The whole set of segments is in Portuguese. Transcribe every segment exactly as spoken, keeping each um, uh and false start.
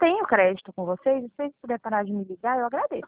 tenho crédito com vocês. Se vocês puderem parar de me ligar, eu agradeço.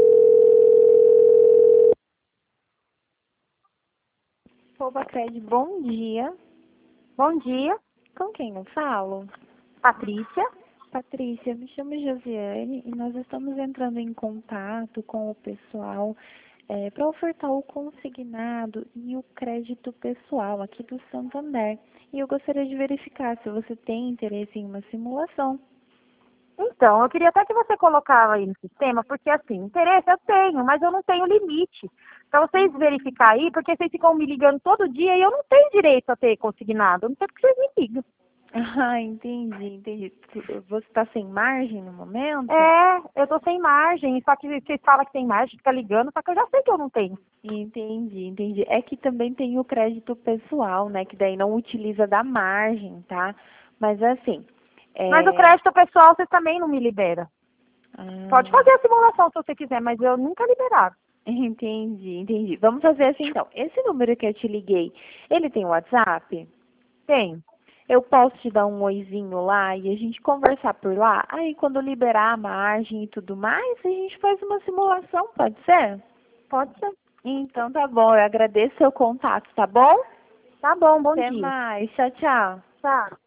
Povacred, bom dia. Bom dia, Com quem eu falo? Patrícia. Patrícia, me chamo Josiane e nós estamos entrando em contato com o pessoal é, para ofertar o consignado e o crédito pessoal aqui do Santander. E eu gostaria de verificar se você tem interesse em uma simulação. Então, eu queria até que você colocava aí no sistema, porque assim, interesse eu tenho, mas eu não tenho limite. Para vocês verificar aí, porque vocês ficam me ligando todo dia e eu não tenho direito a ter consignado. Eu não sei porque vocês me ligam. Ah, entendi, entendi. Você está sem margem no momento? É, eu tô sem margem, só que vocês falam que tem margem, fica ligando, só que eu já sei que eu não tenho. Entendi, entendi. É que também tem o crédito pessoal, né? Que daí não utiliza da margem, tá? Mas assim, Mas o é... crédito pessoal vocês também não me liberam. Pode Ah, fazer a simulação se você quiser, mas eu nunca liberaram. entendi, entendi. Vamos fazer assim então. Esse número que eu te liguei, ele tem WhatsApp? Tem. Eu posso te dar um oizinho lá e a gente conversar por lá? Aí quando liberar a margem e tudo mais, a gente faz uma simulação, pode ser? Pode ser. Então tá bom, eu agradeço seu contato, tá bom? Tá bom, bom Até dia. mais, tchau, tchau. Tchau.